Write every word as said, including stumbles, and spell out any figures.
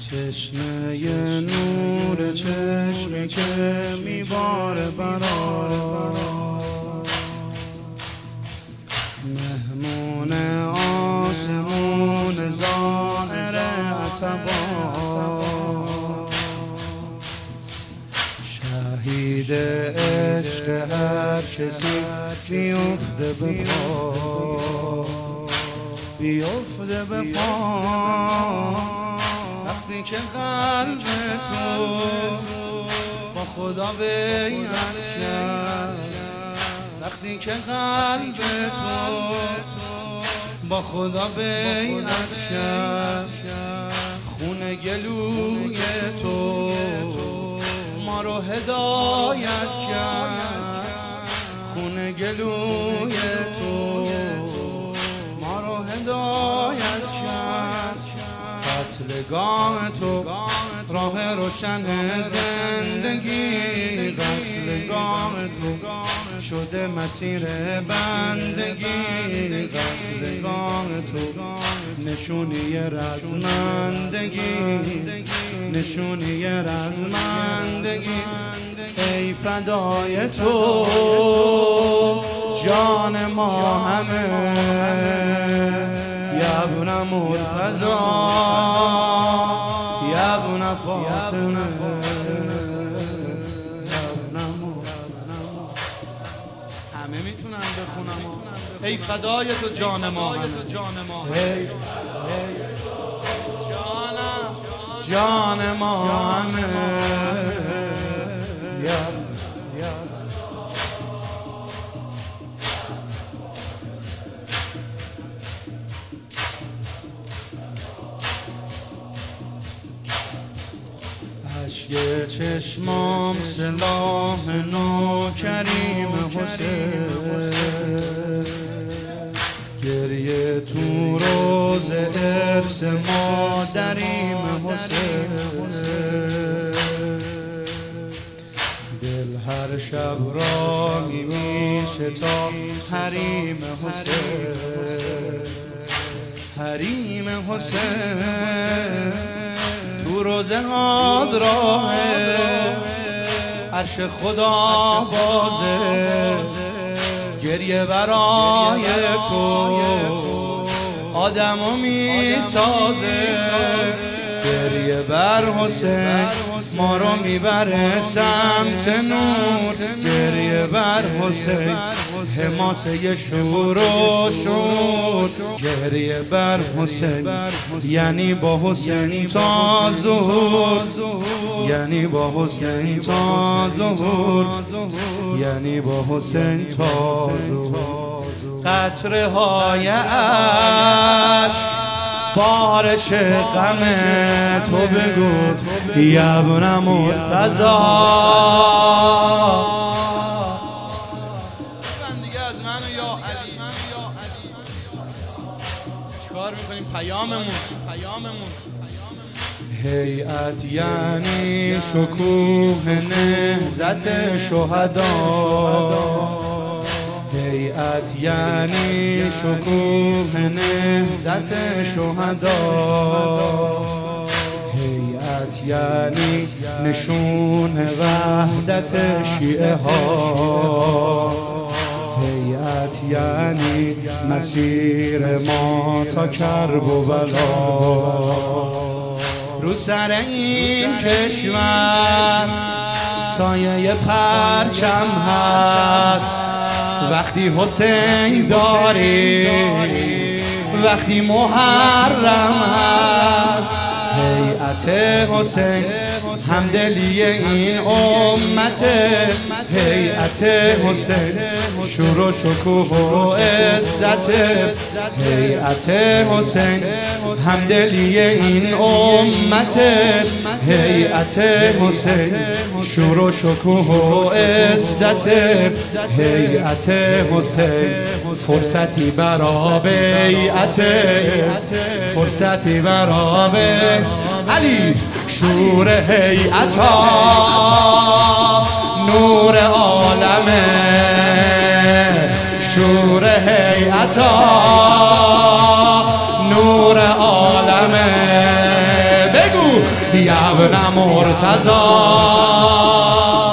چشمه نور چشمی که میباره برا مهمون آسمون ظاهر عتبا شهید عشق هر کسی بیفته به پا بیفته به پا وقتی که قلب تو با خدا بیعت کرد وقتی که قلب تو با خدا بیعت کرد خون گلوی تو ما رو هدایت کرد خون گلوی تو ما رو هدایت کرد قتلگاه تو راه روشن زندگی قتلگاه تو شده مسیر بندگی قتلگاه تو نشونی رزمندگی نشونی رزمندگی ای فدای تو جان ما همه یبن مرتضی یبن فاطمه همه میتونن بخونم ای فدای تو جان ما همه ای جان ما همه اشک چشمام سلاح نو کریم حسین گریه تو روز ارث مادریم حسین دل هر شب را میشه تا حریم حسین حریم حسین تو روزه هاد راه عرش خدا بازه گریه برای تو آدمو میسازه گریه بر حسین ما رو میبره سمت نور گریه بر حسین حماسه شور و شور گریه بر حسین یعنی با حسین تا ظهور یعنی با حسین تا ظهور یعنی با حسین تا ظهور قطره های عشق بارش غم تو بگو یبن مرتضی دیگه از من و یا علی چیکار میکنیم پیاممون پیاممون هیئت یعنی شکوه نهضت شهدا هیئت یعنی شکوه نهضت شهدا هیئت یعنی نشون وحدت شیعه ها هیئت یعنی مسیر ما تا کربلا رو سر این کشور سایه پرچم هست وقتی حسین داری وقتی محرم هست هیئت حسین همدلی این امت هیئت حسین شور و شکوه و عزت هیئت حسین همدلی این امت هیئت حسین شور و شکوه و عزت هیئت حسین فرصتی برا بیعت فرصتی برا بیعت علی شور هیئتا نور عالمه شور هیئتا نور عالمه بگو یا ابن مرتضی